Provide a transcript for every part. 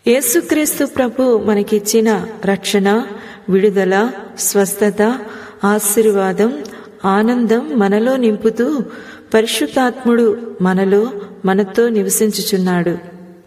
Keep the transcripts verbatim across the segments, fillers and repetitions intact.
యేసుక్రీస్తు ప్రభు మనకిచ్చిన రక్షణ, విడుదల, స్వస్థత, ఆశీర్వాదం, ఆనందం మనలో నింపుతూ పరిశుద్ధాత్ముడు మనలో మనతో నివసించుచున్నాడు.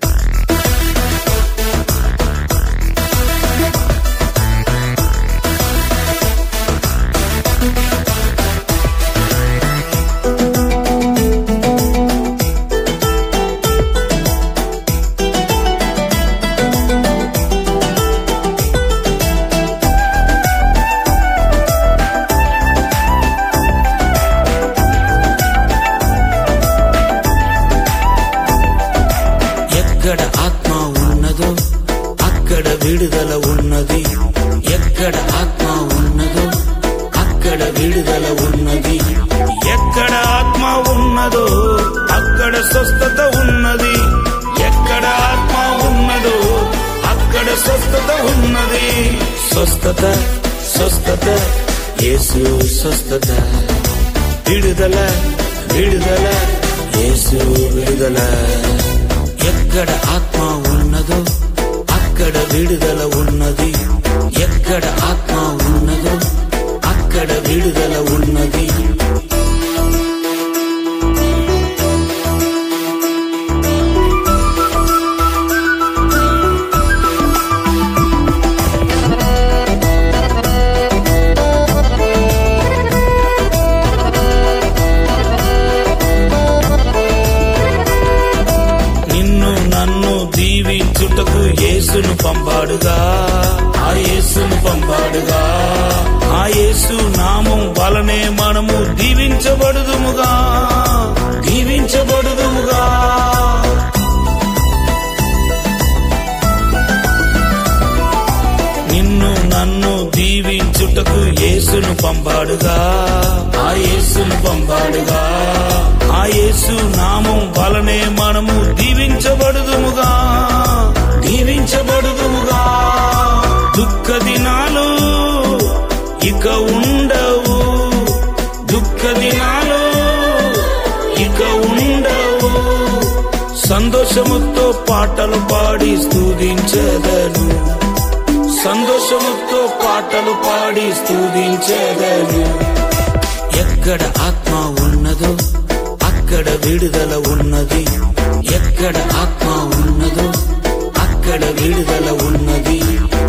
ఎక్కడ ఆత్మ ఉన్నదో అక్కడ విడుదల ఉన్నది. ఎక్కడ ఆత్మ ఉన్నదో అక్కడ విడుదల ఉన్నది. ఎక్కడ ఆత్మ ఉన్నదో అక్కడ స్వస్థత ఉన్నది. ఎక్కడ ఆత్మ ఉన్నదో అక్కడ స్వస్థత ఉన్నది. స్వస్థత స్వస్థత యేసు స్వస్థత, విడుదల విడుదల యేసు విడుదల. ఎక్కడ ఆత్మ ఉన్నదో అక్కడ విడుదల ఉన్నది. ఎక్కడ ఆత్మ ఉన్నదో అక్కడ విడుదల ఉన్నది. దీవించుటకు యేసును పంపాడుగా, ఆ యేసును పంపాడుగా. ఆ యేసు నామం వలనే మనము దీవించబడుదుముగా, దీవించబడుదుముగా. నిన్ను నన్ను దీవించుటకు యేసును పంపాడుగా, ఆ యేసును పంపాడుగా. ఆ యేసు నామం వలనే మనము దీవించబడుదుముగా, దీవించబడుదుముగా. దుఃఖ దినాలు ఇక ఉండవు, దుఃఖ దినాలు ఇక ఉండవు. సంతోషముతో పాటలు పాడి స్తుతించెదను, సంతోషముతో పాటలు పాడి స్తుతించెదను. ఎక్కడ ఆత్మ ఉన్నదో అక్కడ విడుదల ఉన్నది. ఎక్కడ ఆత్మ ఉన్నదో అక్కడ విడుదల ఉన్నది.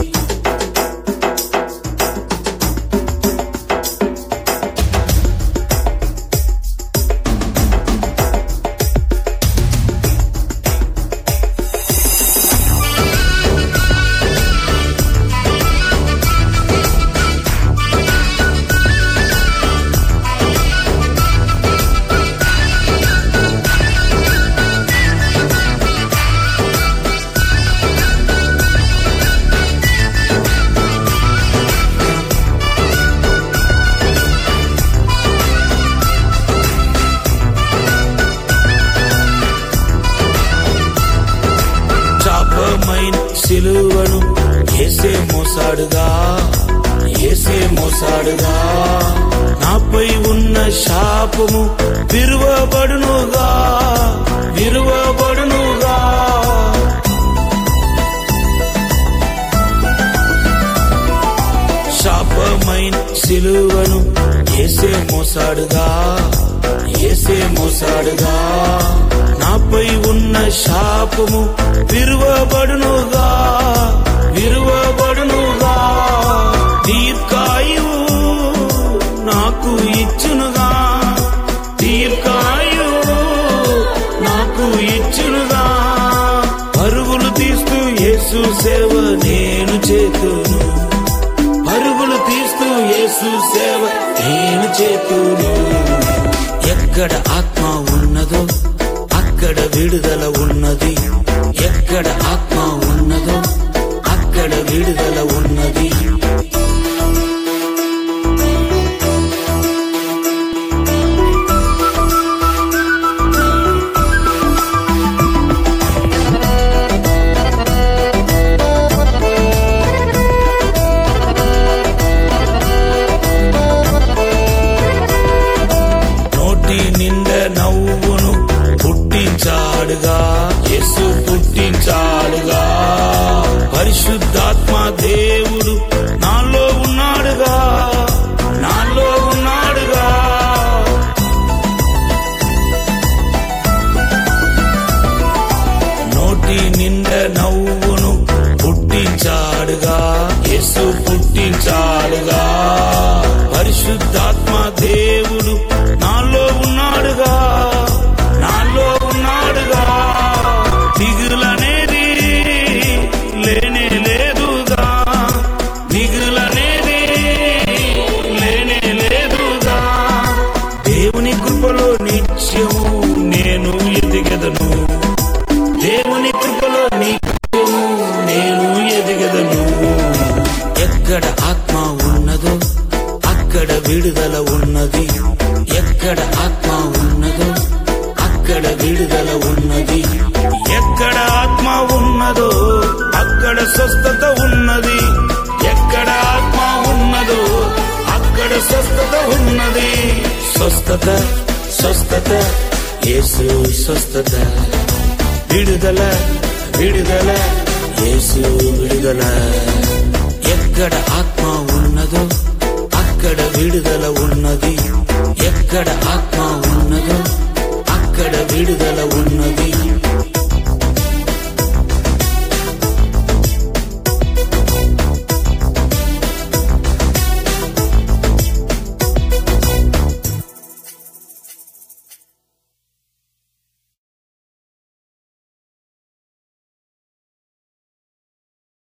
సిలువను యేసే మోసాడుగా, యేసే మోసాడుగా. నాపై ఉన్న శాపము విరువబడునుగా, విరువబడునుగా. శాపమైన సిలువను యేసే మోసాడుగా, యేసే మోసాడుగా. నాపై ఉన్న శాపము విరువబడునుగా, విరువబడునుగా. దీర్ఘాయువు నాకు ఇచ్చునుగా, దీర్ఘాయువు నాకు ఇచ్చునుగా. పరుగులు తీస్తూ యేసు సేవ నేను చేతును, పరుగులు తీస్తూ యేసు సేవ నేను చేతును. ఎక్కడ ఆత్మ ఉన్నదో అక్కడ విడుదల ఉన్నది. ఎక్కడ ఆత్మ ఉన్నదో అక్కడ విడుదల ఉన్నది. నోటి నిండ నవ్వును పుట్టించాడుగా, యేసు పుట్టించాడుగా. పరిశుద్ధాత్మ దేవుడు నాలో ఉన్నాడుగా, నాలో ఉన్నాడుగా. నోటి నిండా నవ్వును పుట్టించాడుగా, యేసు పుట్టించాడుగా. పరిశుద్ధాత్మ దేవుడు నాలో ఉన్నాడుగా, నాలో ఉన్నాడుగా. దిగులనేది లేనే లేదుగా, దిగులనేది లేనే లేదుగా. దేవుని కృపలో నిత్యము నేను ఎదిగెదను, దేవుని కృపలో నిత్యము నేను ఎదిగెదను. ఎక్కడ ఆత్మ ఉన్నదో అక్కడ విడుదల ఉన్నది, ఎక్కడ ఆత్మ ఉన్నదో అక్కడ విడుదల ఉన్నది. ఎక్కడ ఆత్మ ఉన్నదో అక్కడ స్వస్థత ఉన్నది, ఎక్కడ ఆత్మ ఉన్నదో అక్కడ స్వస్థత ఉన్నది. స్వస్థత స్వస్థత యేసు స్వస్థత, విడుదల విడుదల యేసు విడుదల. ఎక్కడ ఆత్మ ఉన్నదో అక్కడ విడుదల ఉన్నది, ఎక్కడ ఆత్మ